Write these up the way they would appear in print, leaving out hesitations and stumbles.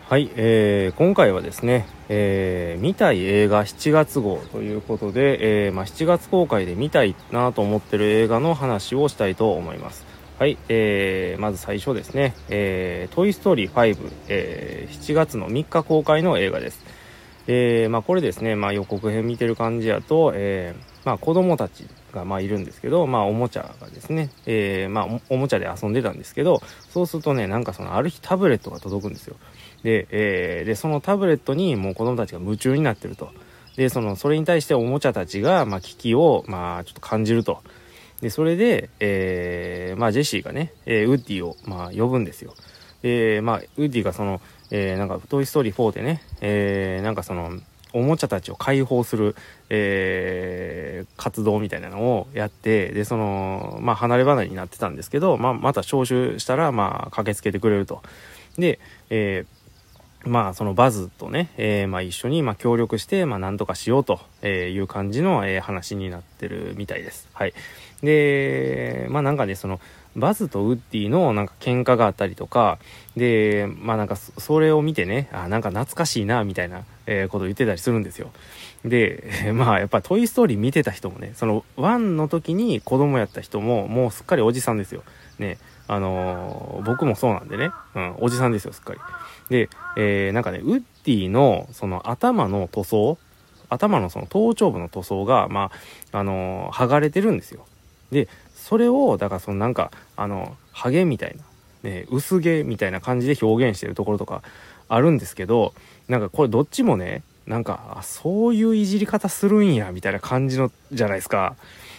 はい、今回はですね、見たい映画7月号ということで、7月公開で見たいなと思ってる映画の話をしたいと思います。はい、まず最初ですね、トイストーリー5、7月の3日公開の映画です。これですね、予告編見てる感じやと、子供たちがいるんですけど、おもちゃがですね、おもちゃで遊んでたんですけど、そうするとね、ある日タブレットが届くんですよ。で、そのタブレットにもう子供たちが夢中になってると。で、それに対しておもちゃたちが、危機を、ちょっと感じると。で、それで、ジェシーがね、ウッディを、呼ぶんですよ。で、ウッディがトイストーリー4でね、おもちゃたちを解放する、活動みたいなのをやって、で、離れ離れになってたんですけど、また招集したら、駆けつけてくれると。で、そのバズとね、一緒に協力して、なんとかしようという感じの、話になってるみたいです。はい。で、バズとウッディの喧嘩があったりとか、で、それを見てね、懐かしいな、みたいな、ことを言ってたりするんですよ。で、やっぱトイストーリー見てた人もね、その1の時に子供やった人も、もうすっかりおじさんですよ。ね。僕もそうなんでね、おじさんですよ、すっかり。で、ウッディのその頭の塗装、頭のその頭頂部の塗装が、剥がれてるんですよ。で、それを、だからハゲみたいな、ね、薄毛みたいな感じで表現してるところとかあるんですけど、これどっちもね、そういういじり方するんや、みたいな感じの、じゃないですか。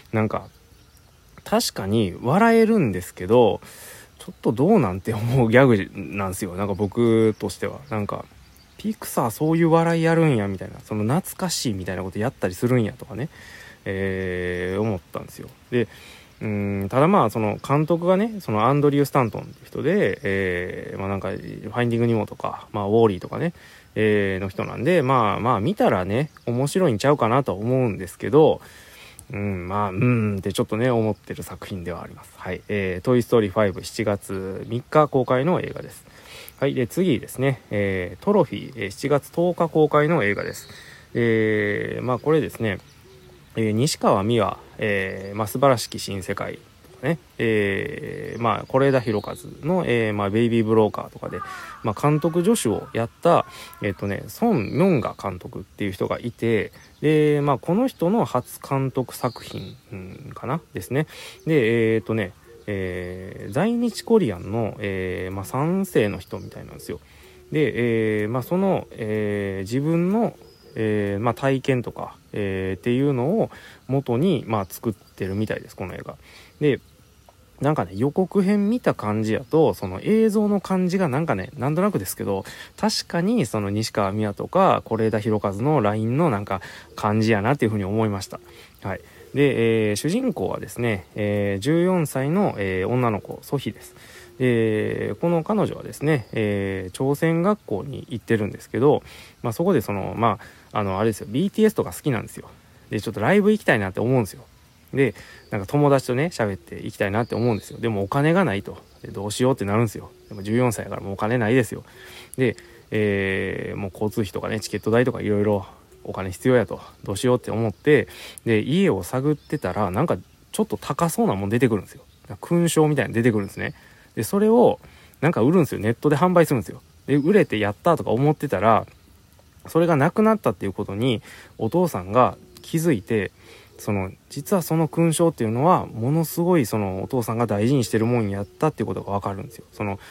確かに笑えるんですけど、ちょっとどうなんて思うギャグなんですよ。僕としては。ピクサーそういう笑いやるんやみたいな、その懐かしいみたいなことやったりするんやとかね、思ったんですよ。で、ただその監督がね、そのアンドリュー・スタントンって人で、ファインディング・ニモとか、ウォーリーとかね、の人なんで、見たらね、面白いんちゃうかなとは思うんですけど、ってちょっとね、思ってる作品ではあります。はい。トイストーリー5、7月3日公開の映画です。はい。で、次ですね、トロフィー、7月10日公開の映画です。これですね、西川美和、素晴らしき新世界とかね、是枝裕和の、ベイビーブローカーとかで、監督助手をやった、ソン・ミョンガ監督っていう人がいて、で、この人の初監督作品、かなですね。で、在日コリアンの、3世の人みたいなんですよ。で、自分の体験とか、っていうのを元に、作ってるみたいです、この映画。で、予告編見た感じやと、その映像の感じがなんとなくですけど、確かにその西川美和とか是枝裕和のラインの感じやなっていうふうに思いました。はい。で、主人公はですね、14歳の、女の子、ソヒです。この彼女はですね、朝鮮学校に行ってるんですけど、そこであれですよ、BTS とか好きなんですよ。で、ちょっとライブ行きたいなって思うんですよ。で、友達とね、喋って行きたいなって思うんですよ。でもお金がないと。で、どうしようってなるんですよ。でも14歳やからもうお金ないですよ。で、もう交通費とかね、チケット代とかいろいろお金必要やと。どうしようって思って、で、家を探ってたら、ちょっと高そうなもん出てくるんですよ。勲章みたいなの出てくるんですね。で、それを売るんですよ。ネットで販売するんですよ。で、売れてやったとか思ってたら、それがなくなったっていうことにお父さんが気づいて、実はその勲章っていうのはものすごいお父さんが大事にしてるもんやったっていうことがわかるんですよ。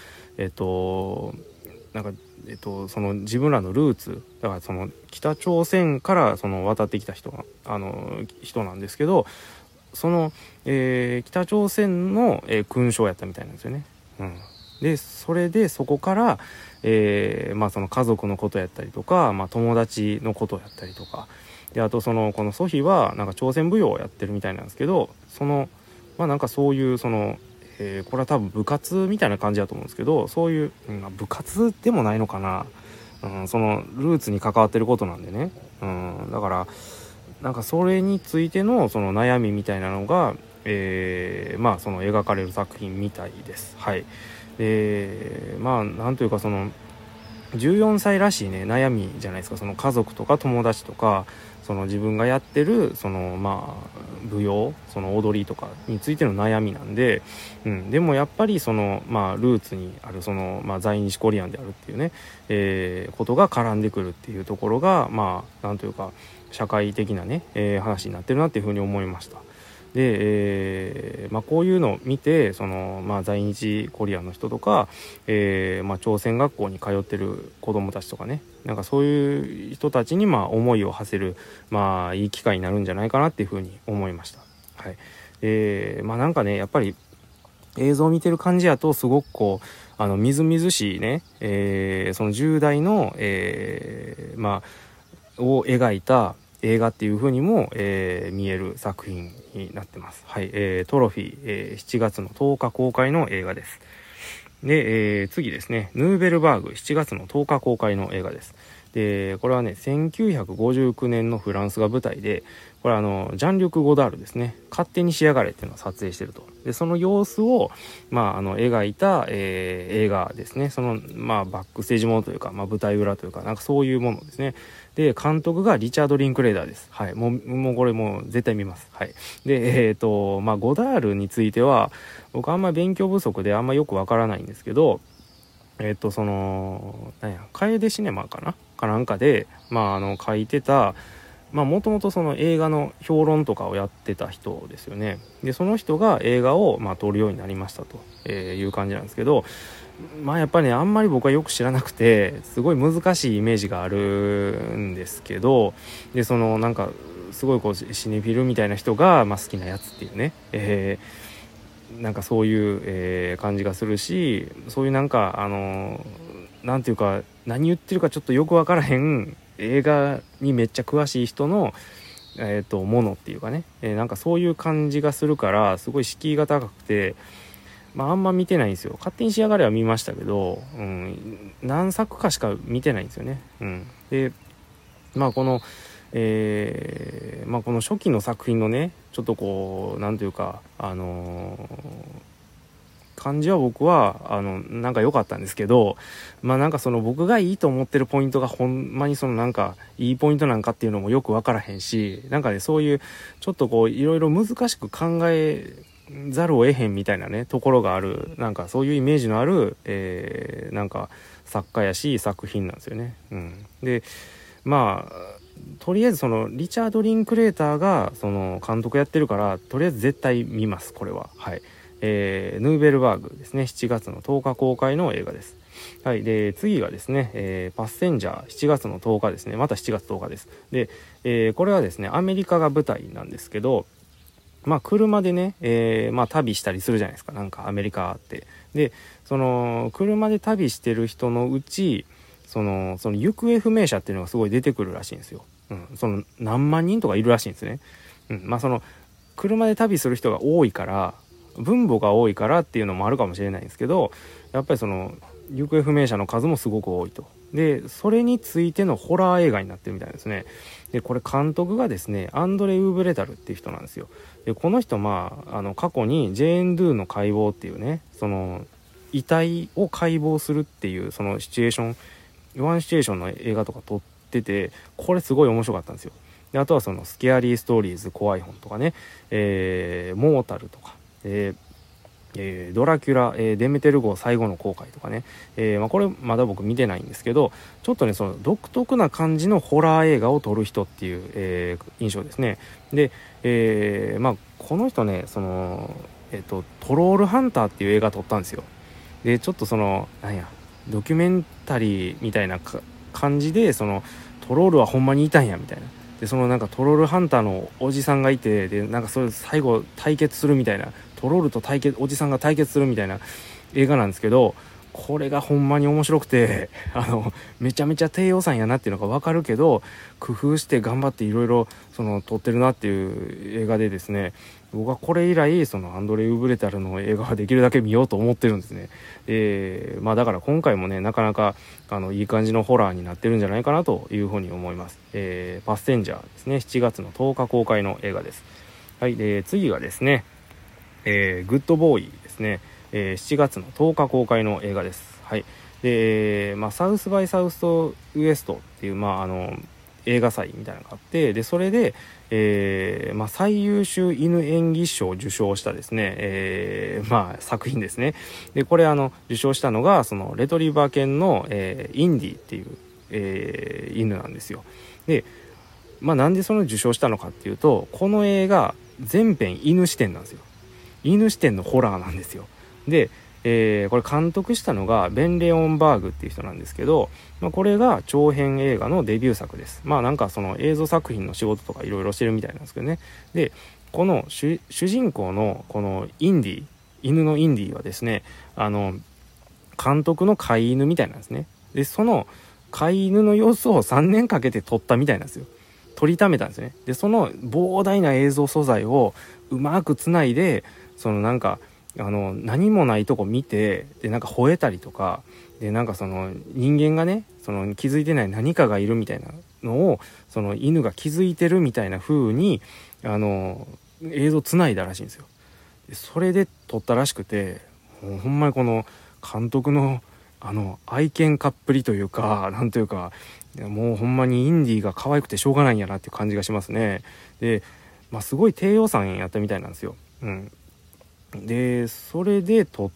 自分らのルーツだから、北朝鮮から渡ってきた人なんですけど、北朝鮮の、勲章やったみたいなんですよね。で、それでそこから、その家族のことやったりとか、友達のことやったりとかで、あとこのソヒは朝鮮舞踊をやってるみたいなんですけど、そういうこれは多分部活みたいな感じだと思うんですけど、そういう、部活でもないのかな、そのルーツに関わってることなんでね、だからそれについてのその悩みみたいなのが、描かれる作品みたいです。はい。なんというか 14歳らしいね悩みじゃないですか。その家族とか友達とか、その自分がやってるその舞踊、その踊りとかについての悩みなんで、でもやっぱりそのルーツにあるその在日コリアンであるっていうね、ことが絡んでくるっていうところがなんというか社会的なね、話になってるなっていうふうに思いました。で、こういうのを見てその、在日コリアンの人とか、朝鮮学校に通ってる子どもたちとかね、なんかそういう人たちに思いを馳せるいい機会になるんじゃないかなっていうふうに思いました。はい。なんかねやっぱり映像を見てる感じやとすごくこうみずみずしいね、その10代の、を描いた映画っていう風にも、見える作品になってます。はい、トロフィー、7月の10日公開の映画です。で、次ですね、ヌーベルバーグ7月の10日公開の映画です。でこれはね1959年のフランスが舞台で、これジャンリュク・ゴダールですね、勝手に仕上がれっていうのを撮影してると。でその様子を描いた、映画ですね。そのバックステージものというか、舞台裏というか、なんかそういうものですね。で監督がリチャード・リンクレーダーです。はい、もうこれもう絶対見ます。はい。でゴダールについては僕あんま勉強不足であんまよくわからないんですけど、その楓シネマかなんかで書いてた、もともとその映画の評論とかをやってた人ですよね。でその人が映画を撮るようになりましたという感じなんですけど、やっぱりねあんまり僕はよく知らなくてすごい難しいイメージがあるんですけど、でそのなんかすごいこうシネフィルみたいな人が好きなやつっていうね、なんかそういう、感じがするし、そういうなんかなんていうか何言ってるかちょっとよくわからへん映画にめっちゃ詳しい人のものっていうかね、なんかそういう感じがするからすごい敷居が高くて、あんま見てないんですよ。勝手に仕上がれは見ましたけど、何作かしか見てないんですよね。でこのこの初期の作品のねちょっとこうなんというか感じは僕はなんか良かったんですけど、なんかその僕がいいと思ってるポイントがほんまにそのなんかいいポイントなんかっていうのもよく分からへんし、なんかねそういうちょっとこういろいろ難しく考えざるを得へんみたいなねところがある、なんかそういうイメージのある、なんか作家やし作品なんですよね。でとりあえずそのリチャード・リンクレーターがその監督やってるからとりあえず絶対見ますこれは。はい。ヌーベルバーグですね、7月の10日公開の映画です。はい。で次がですね、パッセンジャー7月の10日ですね。また7月10日です。で、これはですねアメリカが舞台なんですけど、車でね、旅したりするじゃないですか、なんかアメリカって。でその車で旅してる人のうちその行方不明者っていうのがすごい出てくるらしいんですよ。その何万人とかいるらしいんですね。その車で旅する人が多いから分母が多いからっていうのもあるかもしれないんですけど、やっぱりその行方不明者の数もすごく多いと。でそれについてのホラー映画になってるみたいですね。でこれ監督がですねアンドレ・ウーブレタルっていう人なんですよ。でこの人過去にジェーン・ドゥの解剖っていうね、その遺体を解剖するっていうそのシチュエーションワンシチュエーションの映画とか撮ってて、これすごい面白かったんですよ。であとはそのスケアリーストーリーズ怖い本とかね、モータルとか、ドラキュラ、デメテル号最後の航海とかね、これまだ僕見てないんですけど、ちょっとねその独特な感じのホラー映画を撮る人っていう、印象ですね。で、この人ねその、トロールハンターっていう映画撮ったんですよ。でちょっとそのドキュメンタリーみたいな感じで、そのトロールはほんまにいたんやみたいな。でそのなんかトロールハンターのおじさんがいて、でなんかそれ最後対決するみたいな、トロールとおじさんが対決するみたいな映画なんですけど、これがほんまに面白くてめちゃめちゃ低予算やなっていうのが分かるけど、工夫して頑張っていろいろ撮ってるなっていう映画でですね、僕はこれ以来そのアンドレ・ウーブレタルの映画はできるだけ見ようと思ってるんですね。だから今回もねなかなかいい感じのホラーになってるんじゃないかなというふうに思います。パッセンジャーですね、7月の10日公開の映画です。はい。で次がですね、グッドボーイですね、7月の10日公開の映画です。はい。 で、サウスバイサウスウエストっていう、映画祭みたいなのがあって、でそれで、最優秀犬演技賞を受賞したですね、作品ですね。でこれ受賞したのがそのレトリバー犬の、インディっていう、犬なんですよ。でなんでその受賞したのかっていうと、この映画全編犬視点なんですよ。犬視点のホラーなんですよ。で、これ監督したのがベン・レオンバーグっていう人なんですけど、これが長編映画のデビュー作です。なんかその映像作品の仕事とかいろいろしてるみたいなんですけどね。でこの主人公のこのインディ、犬のインディはですね、監督の飼い犬みたいなんですね。でその飼い犬の様子を3年かけて撮ったみたいなんですよ。撮りためたんですね。でその膨大な映像素材をうまくつないで、そのなんか何もないとこ見て、でなんか吠えたりとかで、なんかその人間がね、その気づいてない何かがいるみたいなのをその犬が気づいてるみたいな風に映像つないだらしいんですよ。でそれで撮ったらしくて、もうほんまにこの監督の愛犬家っぷりというか、なんというか、もうほんまにインディが可愛くてしょうがないんやなっていう感じがしますね。で、すごい低予算やったみたいなんですよ。でそれで撮って、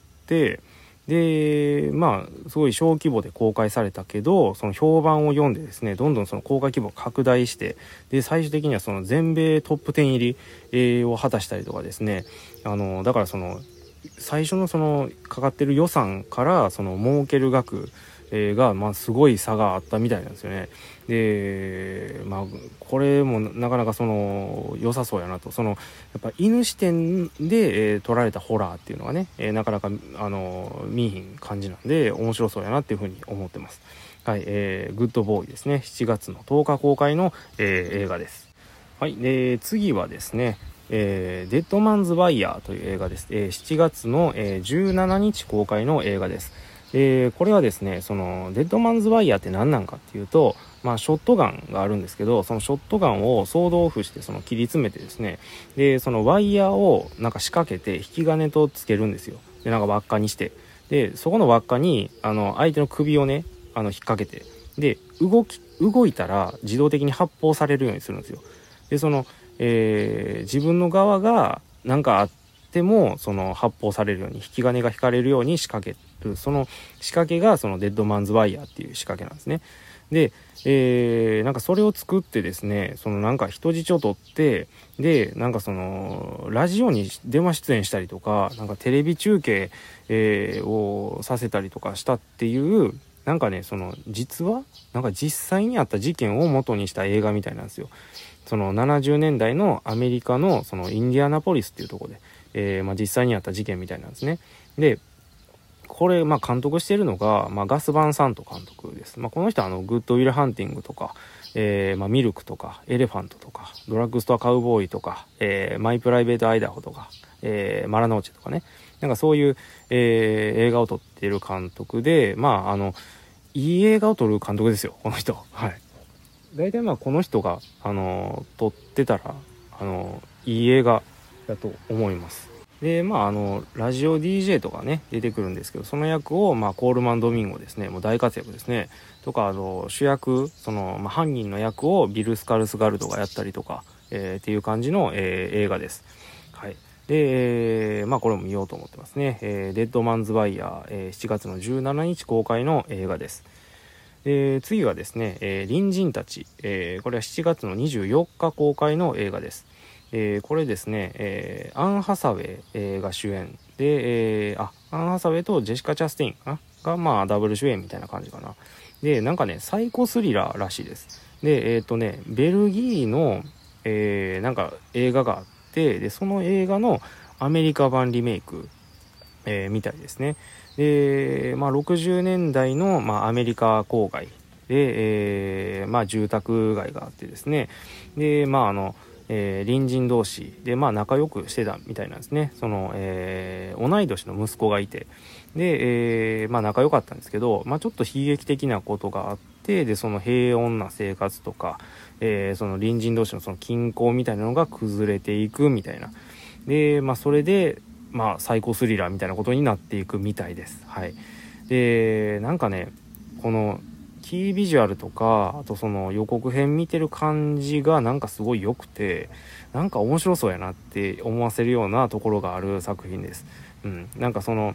ですごい小規模で公開されたけど、その評判を読んでですね、どんどんその公開規模を拡大して、で最終的にはその全米トップ10入り、を果たしたりとかですね、だからその最初のそのかかってる予算からその儲ける額がすごい差があったみたいなんですよね。でこれもなかなかその良さそうやなと、そのやっぱ犬視点で、撮られたホラーっていうのがね、なかなか見えひん感じなんで面白そうやなっていうふうに思ってます。はい、グッドボーイですね。7月の10日公開の、映画です。はい、で次はですね、デッドマンズワイヤーという映画です。7月の、17日公開の映画です。これはですね、そのデッドマンズワイヤーって何なんかっていうと、ショットガンがあるんですけど、そのショットガンをソードオフしてその切り詰めてですね、でそのワイヤーをなんか仕掛けて引き金とつけるんですよ。でなんか輪っかにして、でそこの輪っかに相手の首をね引っ掛けて、で動いたら自動的に発砲されるようにするんですよ。でその、自分の側が何かあってもその発砲されるように、引き金が引かれるように仕掛ける、その仕掛けがそのデッドマンズワイヤーっていう仕掛けなんですね。で、なんかそれを作ってですね、そのなんか人質を取って、でなんかそのラジオに電話出演したりとか、なんかテレビ中継、をさせたりとかしたっていう、なんかね、その実はなんか実際にあった事件を元にした映画みたいなんですよ。その70年代のアメリカのそのインディアナポリスっていうところで、実際にあった事件みたいなんですね。でこれ監督しているのが、ガス・バン・サント監督です。この人はグッド・ウィル・ハンティングとか、ミルクとかエレファントとかドラッグストア・カウボーイとか、マイ・プライベート・アイダホとか、マラノーチェとかね、なんかそういう、映画を撮っている監督で、いい映画を撮る監督ですよ、この人。はい。大体この人が撮ってたらいい映画だと思います。でラジオ DJ とかね出てくるんですけど、その役をコールマン・ドミンゴですね、もう大活躍ですね。とか主役、その、犯人の役をビル・スカルスガルドがやったりとか、っていう感じの、映画です。はい。で、これも見ようと思ってますね。デッドマンズ・ワイヤー、7月の17日公開の映画です。次はですね、隣人たち、これは7月の24日公開の映画です。これですね、アン・ハサウェイ、が主演で、アン・ハサウェイとジェシカ・チャスティンがダブル主演みたいな感じかな。でなんかねサイコスリラーらしいです。でベルギーの、なんか映画があって、でその映画のアメリカ版リメイク、みたいですね。で60年代の、アメリカ郊外で、住宅街があってですね、で隣人同士で仲良くしてたみたいなんですね。その、同い年の息子がいて、で、仲良かったんですけど、ちょっと悲劇的なことがあって、でその平穏な生活とか、その隣人同士のその均衡みたいなのが崩れていくみたいな。でそれでサイコスリラーみたいなことになっていくみたいです。はい。 でなんかねこのキービジュアルとかあとその予告編見てる感じがなんかすごい良くて、なんか面白そうやなって思わせるようなところがある作品です。なんかその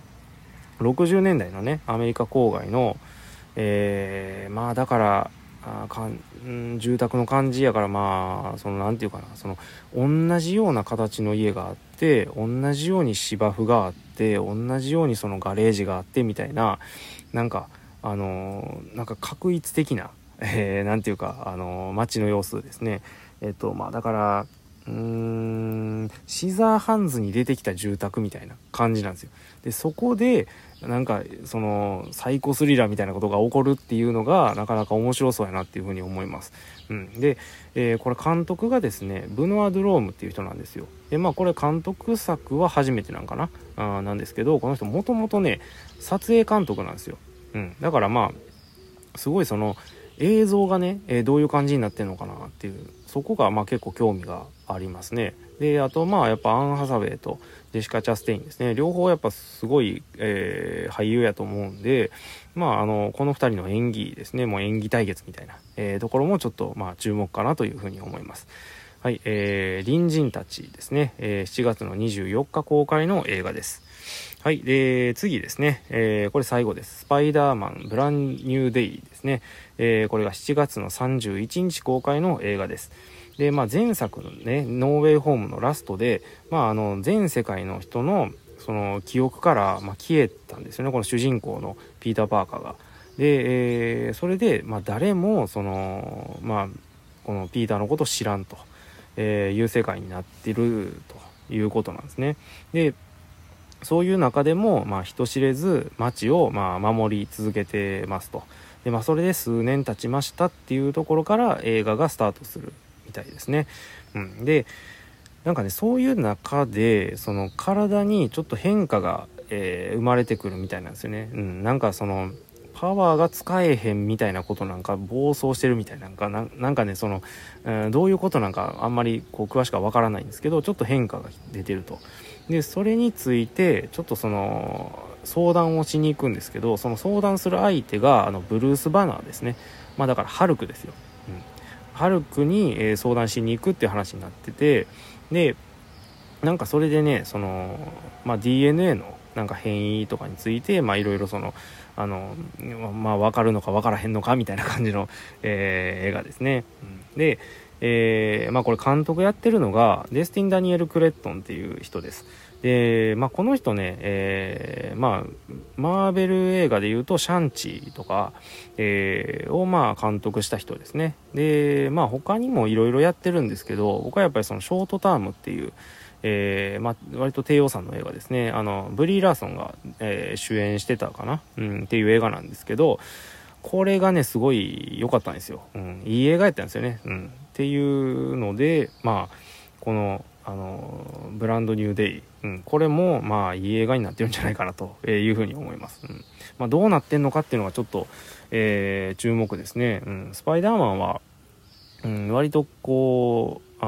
60年代のねアメリカ郊外の、まあだから住宅の感じやから、まあそのなんていうかな、その同じような形の家があって同じように芝生があって同じようにそのガレージがあってみたいな、なんかなんか画一的な、なんていうか街の様子ですね。まあだからシザーハンズに出てきた住宅みたいな感じなんですよ。でそこでなんかそのサイコスリラーみたいなことが起こるっていうのがなかなか面白そうやなっていうふうに思います。で、これ監督がですねブノワ・ドゥロームっていう人なんですよ。でまあこれ監督作は初めてなんかななんですけど、この人もともとね撮影監督なんですよ。だからまあすごいその映像がね、どういう感じになってるのかなっていう、そこがまあ結構興味がありますね。であとまあやっぱアン・ハサウェイとジェシカ・チャステインですね、両方やっぱすごい、俳優やと思うんで、まあこの2人の演技ですね、もう演技対決みたいな、ところもちょっとまあ注目かなというふうに思います。はい、隣人たちですね、7月の24日公開の映画です。はい、で次ですね、これ最後です。スパイダーマンブランニューデイですね、これが7月の31日公開の映画です。でまあ前作のねノーウェイホームのラストで、まあ全世界の人のその記憶からまあ消えたんですよね、この主人公のピーター・パーカーが。で、それでまあ誰もそのまあこのピーターのことを知らんと、いう世界になってるということなんですね。でそういう中でも、まあ、人知れず街をまあ守り続けてますと。で、まあ、それで数年経ちましたっていうところから映画がスタートするみたいですね。でなんかねそういう中でその体にちょっと変化が、生まれてくるみたいなんですよね。なんかそのパワーが使えへんみたいなことなんか暴走してるみたいなんかねその、どういうことなんかあんまりこう詳しくはわからないんですけど、ちょっと変化が出てると。でそれについてちょっとその相談をしに行くんですけど、その相談する相手がブルース・バナーですね。まあだからハルクですよ。ハルクに、相談しに行くっていう話になってて、でなんかそれでねその、まあ、DNA のなんか変異とかについてまあいろいろそのまあ分かるのか分からへんのかみたいな感じの、映画ですね。でまあこれ監督やってるのがデスティン・ダニエル・クレットンっていう人です。でまあこの人ね、まあマーベル映画でいうとシャンチーとか、をまあ監督した人ですね。でまあ他にもいろいろやってるんですけど、僕はやっぱりそのショートタームっていうまあ、割と低予算の映画ですね。ブリー・ラーソンが、主演してたかな、っていう映画なんですけど、これがねすごい良かったんですよ。いい映画やったんですよね。っていうのでまあこのブランドニューデイ、これもまあいい映画になってるんじゃないかなというふうに思います。まあ、どうなってんのかっていうのがちょっと、注目ですね。スパイダーマンは、割とこう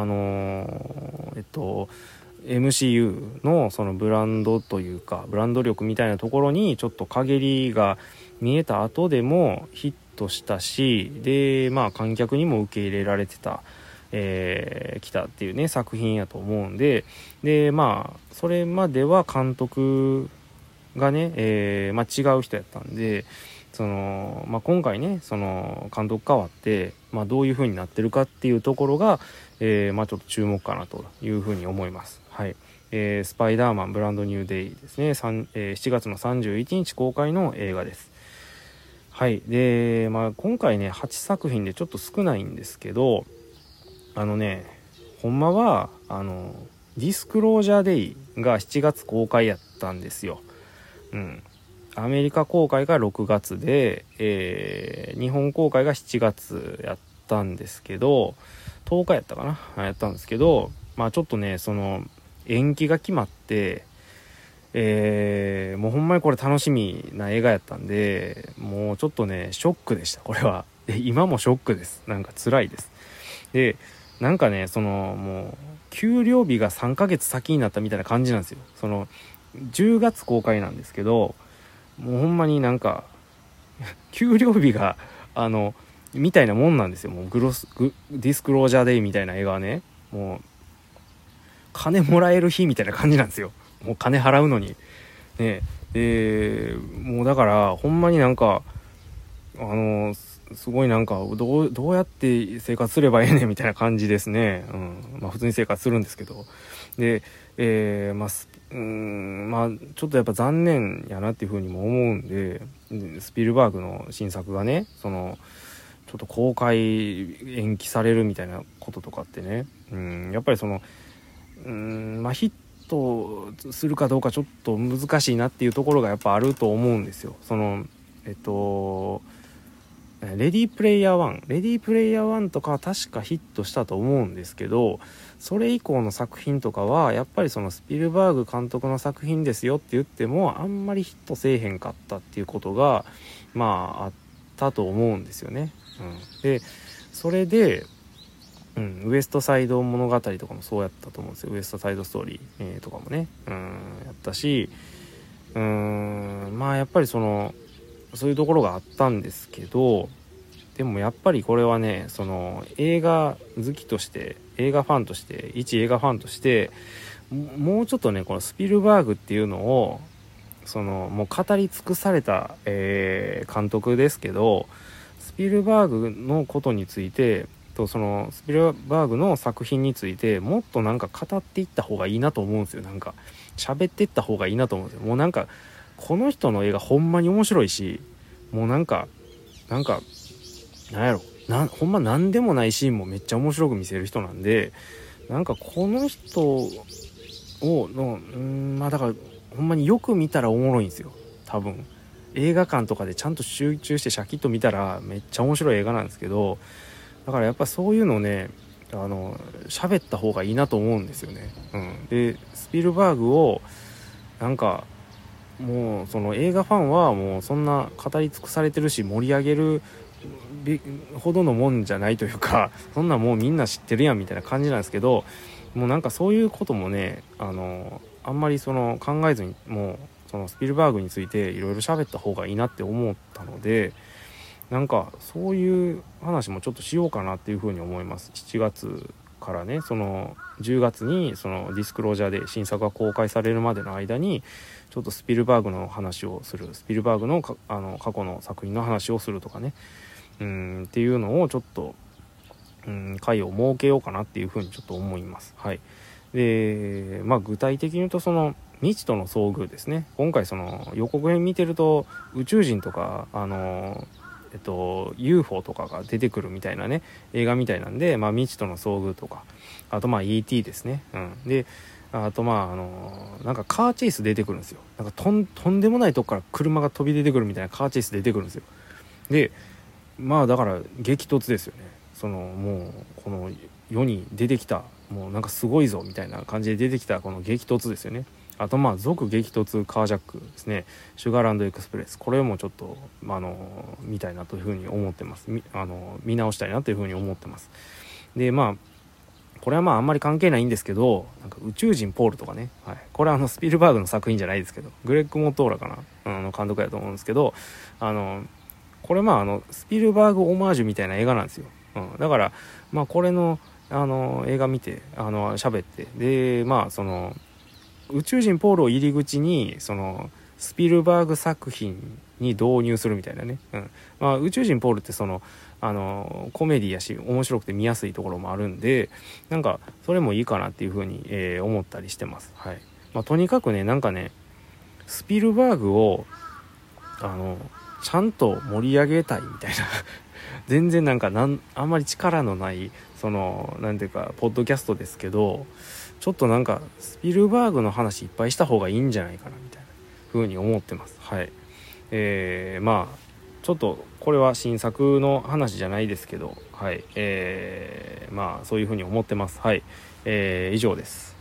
MCU のそのブランドというかブランド力みたいなところにちょっと陰りが見えた後でもヒットしたし、でまあ観客にも受け入れられてた、来たっていうね作品やと思うんで、まあそれまでは監督がね、まあ、違う人やったんでその、まあ、今回ねその監督変わって、まあ、どういう風になってるかっていうところが、まあ、ちょっと注目かなという風に思います。はい。スパイダーマンブランドニューデイですね、7月の31日公開の映画です。はい。で、まあ、今回ね8作品でちょっと少ないんですけど、ほんまはディスクロージャーデイが7月公開やったんですよ。アメリカ公開が6月で、日本公開が7月やったんですけど、10日やったかなやったんですけど、まあちょっとねその延期が決まって、もうほんまにこれ楽しみな映画やったんで、もうちょっとねショックでした。これは今もショックです。なんか辛いです。でなんかねそのもう給料日が3ヶ月先になったみたいな感じなんですよ。その10月公開なんですけど、 もうほんまになんか給料日がみたいなもんなんですよ。もうディスクロージャーデイみたいな映画はね、もう金もらえる日みたいな感じなんですよ。もう金払うのにね。もうだからほんまになんかすごいなんかどうやって生活すればええねんみたいな感じですね。まあ普通に生活するんですけど、で、まあまあちょっとやっぱ残念やなっていうふうにも思うんで、スピルバーグの新作がね、ちょっと公開延期されるみたいなこととかってね、やっぱりまあヒットするかどうかちょっと難しいなっていうところがやっぱあると思うんですよ。レディープレイヤー1とかは確かヒットしたと思うんですけど、それ以降の作品とかはやっぱりスピルバーグ監督の作品ですよって言ってもあんまりヒットせえへんかったっていうことがまああったと思うんですよね。でそれで、ウエストサイド物語とかもそうやったと思うんですよ。ウエストサイドストーリー、とかもね、やったし、まあやっぱりそういうところがあったんですけど、でもやっぱりこれはね、映画好きとして、一映画ファンとしてもうちょっとね、このスピルバーグっていうのをもう語り尽くされた、監督ですけど、スピルバーグのことについてとスピルバーグの作品についてもっとなんか語っていった方がいいなと思うんですよ。なんか喋っていった方がいいなと思うんですよ。もうなんかこの人の映画ほんまに面白いし、もうなんかなんやろ、ほんまなんでもないシーンもめっちゃ面白く見せる人なんで、なんかこの人まあだからほんまによく見たらおもろいんですよ。多分映画館とかでちゃんと集中してシャキッと見たらめっちゃ面白い映画なんですけど、だからやっぱそういうのをね、喋った方がいいなと思うんですよね。でスピルバーグをなんかもう映画ファンはもうそんな語り尽くされてるし盛り上げるほどのもんじゃないというか、そんなもうみんな知ってるやんみたいな感じなんですけど、もうなんかそういうこともね、あんまり考えずにもうスピルバーグについていろいろ喋った方がいいなって思ったので、なんかそういう話もちょっとしようかなっていうふうに思います。7月からね、10月にディスクロージャーで新作が公開されるまでの間にちょっとスピルバーグの話をする、スピルバーグの過去の作品の話をするとかね、っていうのをちょっと、回を設けようかなっていうふうにちょっと思います。はい。で、まあ具体的に言うと未知との遭遇ですね。今回予告編見てると宇宙人とかUFO とかが出てくるみたいなね映画みたいなんで、まあ未知との遭遇とか、あとまあ ET ですね。であとまあなんかカーチェイス出てくるんですよ。なんかとんでもないとこから車が飛び出てくるみたいなカーチェイス出てくるんですよ。でまあだから激突ですよね。もうこの世に出てきたもうなんかすごいぞみたいな感じで出てきたこの激突ですよね。あとまあ続激突カージャックですね、シュガーランドエクスプレス、これもちょっと見たいなというふうに思ってます。見直したいなというふうに思ってます。でまあこれはまああんまり関係ないんですけど、なんか宇宙人ポールとかね、はい、これはスピルバーグの作品じゃないですけど、グレッグ・モトーラかな、監督やと思うんですけど、これまあスピルバーグオマージュみたいな映画なんですよ。だからまあこれの映画見て喋って、でまあ宇宙人ポールを入り口にスピルバーグ作品に導入するみたいなね、まあ、宇宙人ポールってコメディやし面白くて見やすいところもあるんで、なんかそれもいいかなっていうふうに、思ったりしてます。はい。まあ、とにかくね、なんかねスピルバーグをちゃんと盛り上げたいみたいな全然なんかあんまり力のないなんていうかポッドキャストですけど、ちょっとなんかスピルバーグの話いっぱいした方がいいんじゃないかなみたいな風に思ってます。はい。まあちょっとこれは新作の話じゃないですけど、はい。まあそういう風に思ってます。はい。以上です。